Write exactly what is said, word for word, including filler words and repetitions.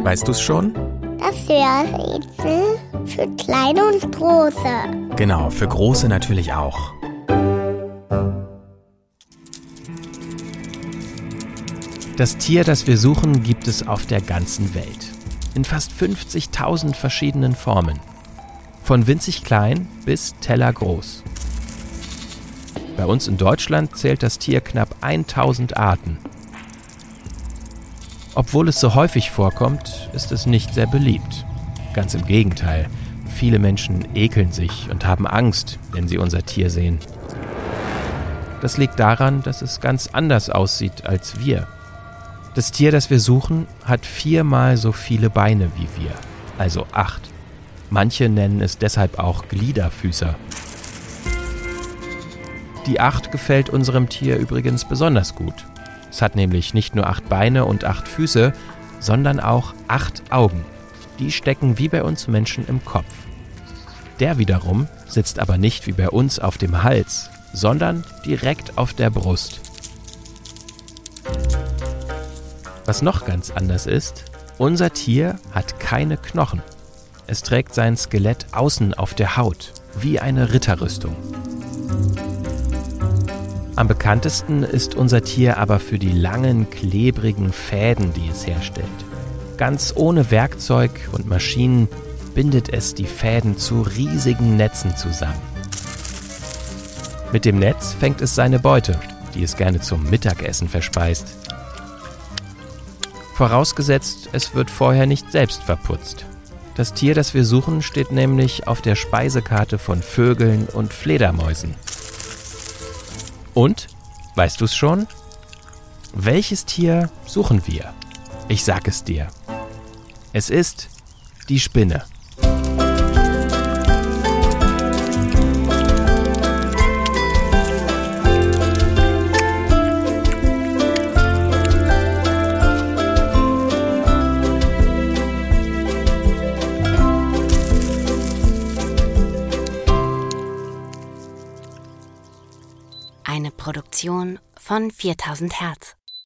Weißt du's schon? Das Hörrätsel für Kleine und Große. Genau, für Große natürlich auch. Das Tier, das wir suchen, gibt es auf der ganzen Welt. In fast fünfzigtausend verschiedenen Formen. Von winzig klein bis tellergroß. Bei uns in Deutschland zählt das Tier knapp tausend Arten. Obwohl es so häufig vorkommt, ist es nicht sehr beliebt. Ganz im Gegenteil. Viele Menschen ekeln sich und haben Angst, wenn sie unser Tier sehen. Das liegt daran, dass es ganz anders aussieht als wir. Das Tier, das wir suchen, hat viermal so viele Beine wie wir, also acht. Manche nennen es deshalb auch Gliederfüßer. Die Acht gefällt unserem Tier übrigens besonders gut. Es hat nämlich nicht nur acht Beine und acht Füße, sondern auch acht Augen. Die stecken wie bei uns Menschen im Kopf. Der wiederum sitzt aber nicht wie bei uns auf dem Hals, sondern direkt auf der Brust. Was noch ganz anders ist, unser Tier hat keine Knochen. Es trägt sein Skelett außen auf der Haut, wie eine Ritterrüstung. Am bekanntesten ist unser Tier aber für die langen, klebrigen Fäden, die es herstellt. Ganz ohne Werkzeug und Maschinen bindet es die Fäden zu riesigen Netzen zusammen. Mit dem Netz fängt es seine Beute, die es gerne zum Mittagessen verspeist. Vorausgesetzt, es wird vorher nicht selbst verputzt. Das Tier, das wir suchen, steht nämlich auf der Speisekarte von Vögeln und Fledermäusen. Und, weißt du's schon? Welches Tier suchen wir? Ich sag es dir. Es ist die Spinne. Eine Produktion von viertausend Hertz.